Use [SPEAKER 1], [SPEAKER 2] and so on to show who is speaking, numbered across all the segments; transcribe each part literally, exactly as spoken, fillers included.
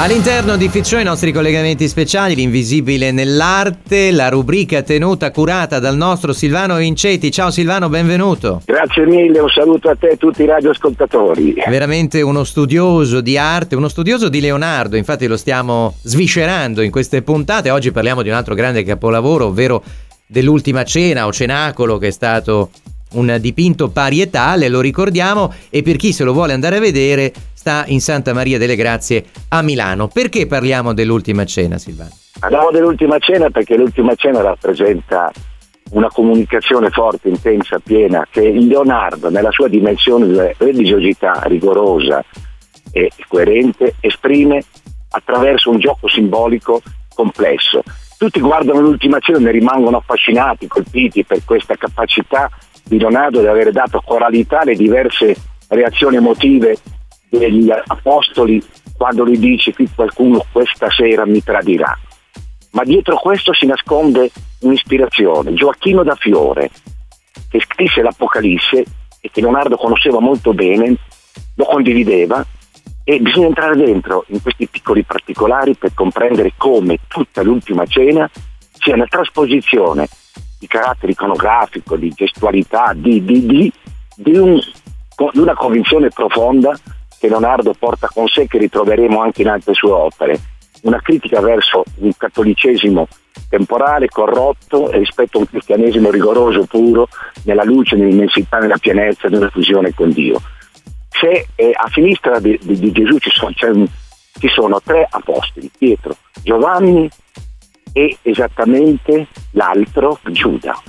[SPEAKER 1] All'interno di Fit Show i nostri collegamenti speciali, l'invisibile nell'arte, la rubrica tenuta curata dal nostro Silvano Vinceti. Ciao Silvano, benvenuto.
[SPEAKER 2] Grazie mille, un saluto a te e a tutti i radioascoltatori.
[SPEAKER 1] Veramente uno studioso di arte, uno studioso di Leonardo, infatti lo stiamo sviscerando in queste puntate. Oggi parliamo di un altro grande capolavoro, ovvero dell'Ultima Cena o Cenacolo, che è stato un dipinto parietale, lo ricordiamo, e per chi se lo vuole andare a vedere sta in Santa Maria delle Grazie a Milano. Perché parliamo dell'Ultima Cena, Silvano?
[SPEAKER 2] Parliamo dell'Ultima Cena perché l'Ultima Cena rappresenta una comunicazione forte, intensa, piena, che il Leonardo, nella sua dimensione di religiosità rigorosa e coerente, esprime attraverso un gioco simbolico complesso. Tutti guardano l'Ultima Cena e ne rimangono affascinati, colpiti per questa capacità di Leonardo di aver dato coralità alle diverse reazioni emotive degli apostoli quando lui dice: qui qualcuno questa sera mi tradirà. Ma dietro questo si nasconde un'ispirazione. Gioacchino da Fiore, che scrisse l'Apocalisse e che Leonardo conosceva molto bene, lo condivideva, e bisogna entrare dentro in questi piccoli particolari per comprendere come tutta l'Ultima Cena sia una trasposizione di carattere iconografico, di gestualità, di, di, di, di, un, di una convinzione profonda che Leonardo porta con sé, che ritroveremo anche in altre sue opere. Una critica verso un cattolicesimo temporale, corrotto, e rispetto a un cristianesimo rigoroso, puro, nella luce, nell'immensità, nella pienezza, nella fusione con Dio. Se eh, a sinistra di, di, di Gesù ci sono, cioè, ci sono tre apostoli, Pietro, Giovanni e esattamente l'altro, Giuda.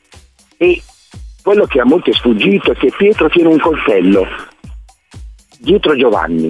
[SPEAKER 2] E quello che a molti è sfuggito è che Pietro tiene un coltello dietro Giovanni,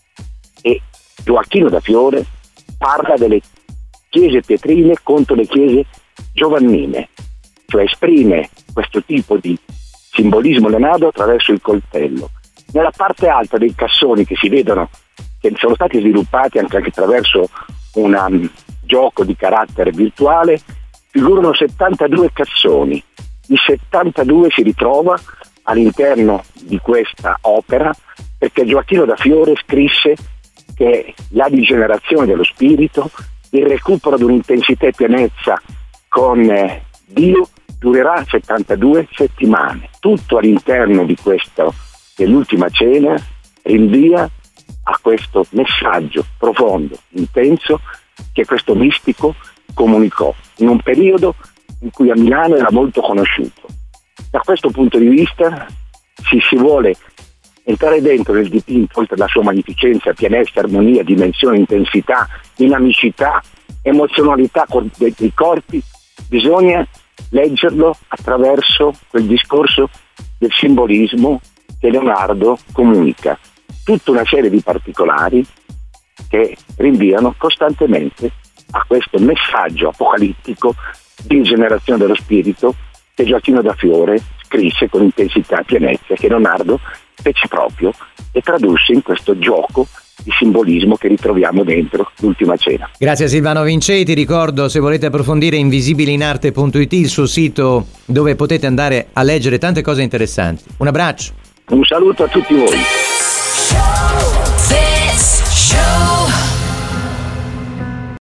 [SPEAKER 2] e Gioacchino da Fiore parla delle chiese pietrine contro le chiese giovannine, cioè esprime questo tipo di simbolismo Leonardo attraverso il coltello. Nella parte alta dei cassoni, che si vedono, che sono stati sviluppati anche, anche attraverso un um, gioco di carattere virtuale, figurano settantadue cassoni. Il settantadue si ritrova all'interno di questa opera perché Gioacchino da Fiore scrisse che la rigenerazione dello spirito, il recupero di un'intensità e pienezza con eh, Dio durerà settantadue settimane. Tutto all'interno di questo, dell'Ultima Cena, rinvia a questo messaggio profondo, intenso, che questo mistico comunicò in un periodo in cui a Milano era molto conosciuto. Da questo punto di vista si, si vuole entrare dentro nel dipinto, oltre alla sua magnificenza, pienezza, armonia, dimensione, intensità, dinamicità, emozionalità dei, dei corpi, bisogna leggerlo attraverso quel discorso del simbolismo che Leonardo comunica. Tutta una serie di particolari che rinviano costantemente a questo messaggio apocalittico di generazione dello spirito che Gioacchino da Fiore scrisse con intensità e pienezza, che Leonardo fece proprio e tradusse in questo gioco di simbolismo che ritroviamo dentro l'Ultima Cena.
[SPEAKER 1] Grazie a Silvano Vinceti. Ricordo, se volete approfondire, invisibilinarte punto it, il suo sito dove potete andare a leggere tante cose interessanti. Un abbraccio.
[SPEAKER 2] Un saluto a tutti voi.